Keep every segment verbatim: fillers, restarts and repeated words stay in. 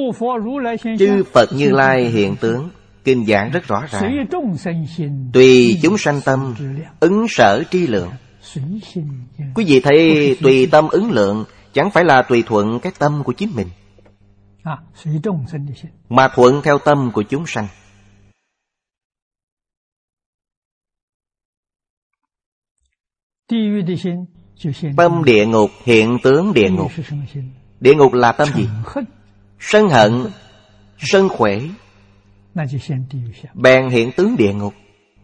Chư Phật Như Lai hiện tướng, kinh giảng rất rõ ràng. Tùy chúng sanh tâm, ứng sở tri lượng. Quý vị thấy tùy tâm ứng lượng, chẳng phải là tùy thuận cái tâm của chính mình, mà thuận theo tâm của chúng sanh. Tâm địa ngục hiện tướng địa ngục. Địa ngục là tâm gì? Sân hận, sân khỏe, bèn hiện tướng địa ngục.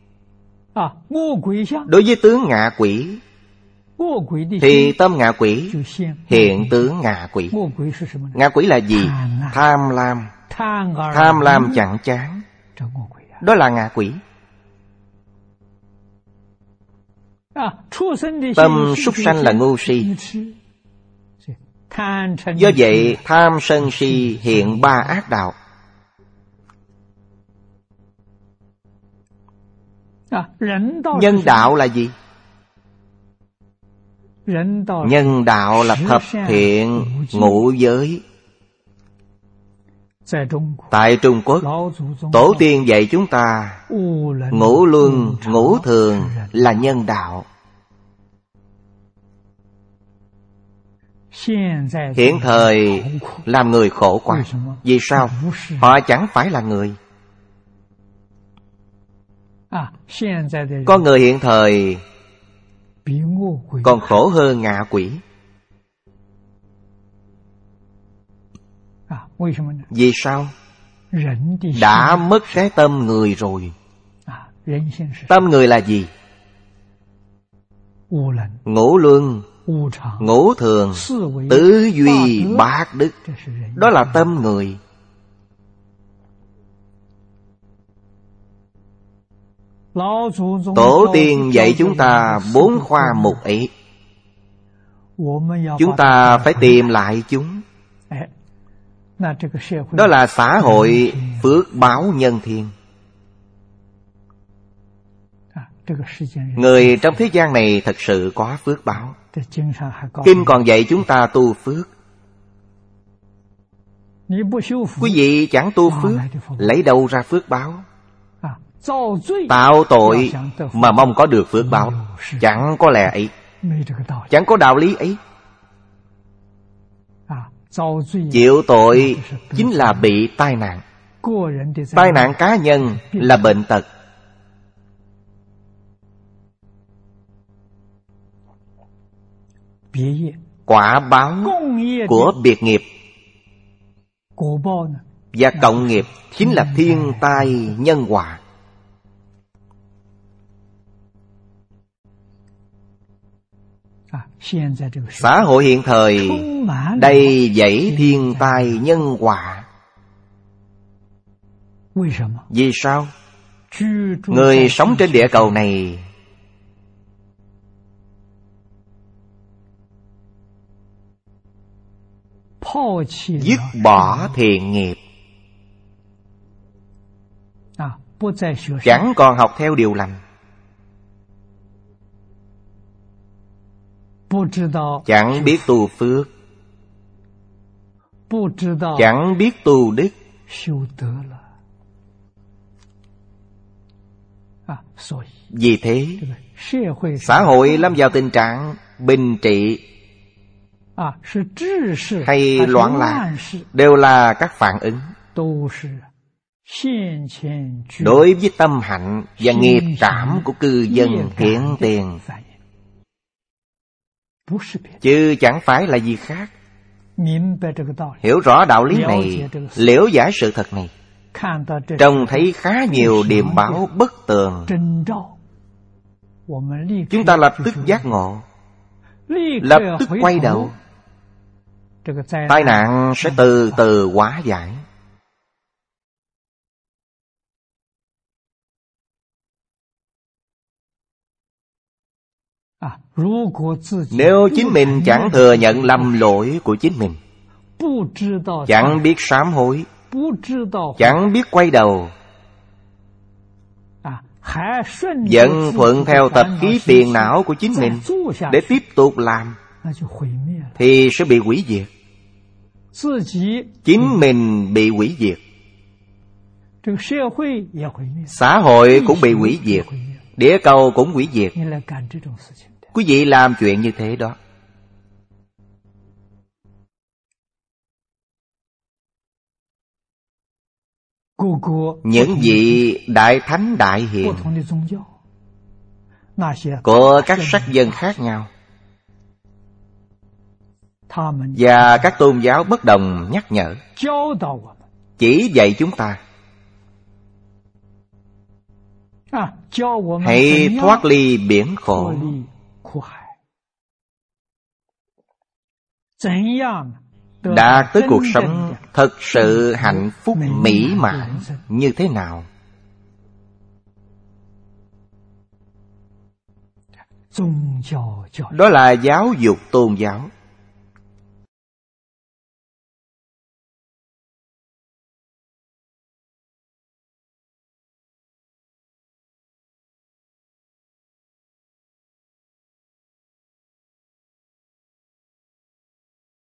Đối với tướng ngạ quỷ thì tâm ngạ quỷ hiện tướng ngạ quỷ. Ngạ quỷ là gì? Tham lam. Tham lam chẳng chán, đó là ngạ quỷ. Tâm súc sanh là ngu si. Do vậy tham sân si hiện ba ác đạo. Nhân đạo là gì? Nhân đạo là thập thiện ngũ giới. Tại Trung Quốc, tổ tiên dạy chúng ta ngũ luân ngũ thường là nhân đạo. Hiện thời làm người khổ quá. Vì sao? Họ chẳng phải là người. Con người hiện thời còn khổ hơn ngạ quỷ. Vì sao? Đã mất cái tâm người rồi. Tâm người là gì? Ngũ luân, ngũ thường, tứ duy, bát đức. Đó là tâm người. Tổ tiên dạy chúng ta bốn khoa mục ấy. Chúng ta phải tìm lại chúng. Đó là xã hội phước báo nhân thiên. Người trong thế gian này thật sự có phước báo. Kinh còn dạy chúng ta tu phước. Quý vị chẳng tu phước, lấy đâu ra phước báo? Tạo tội mà mong có được phước báo, chẳng có lẽ ấy, chẳng có đạo lý ấy. Chịu tội chính là bị tai nạn. Tai nạn cá nhân là bệnh tật. Quả báo của biệt nghiệp và cộng nghiệp chính là thiên tai nhân họa. Xã hội hiện thời đầy dẫy thiên tai nhân họa. Vì sao? Người sống trên địa cầu này dứt bỏ thiện nghiệp, chẳng còn học theo điều lành, chẳng biết tu phước, chẳng biết tu đức. Vì thế xã hội lâm vào tình trạng bình trị hay loạn lạc đều là các phản ứng đối với tâm hạnh và nghiệp cảm của cư dân hiện tiền, chứ chẳng phải là gì khác. Hiểu rõ đạo lý này, liễu giải sự thật này, trông thấy khá nhiều điềm báo bất tường, chúng ta lập tức giác ngộ, lập tức quay đầu, tai nạn sẽ từ từ hóa giải. Nếu chính mình chẳng thừa nhận lầm lỗi của chính mình, chẳng biết sám hối, chẳng biết quay đầu, vẫn thuận theo tập khí phiền não của chính mình để tiếp tục làm, thì sẽ bị hủy diệt. chính mình bị hủy diệt, xã hội cũng bị hủy diệt, địa cầu cũng hủy diệt. Quý vị làm chuyện như thế đó. Những vị đại thánh đại hiền của các sắc dân khác nhau và các tôn giáo bất đồng nhắc nhở, chỉ dạy chúng ta hãy thoát ly biển khổ. Đạt tới cuộc sống thật sự hạnh phúc mỹ mãn như thế nào? Đó là giáo dục tôn giáo.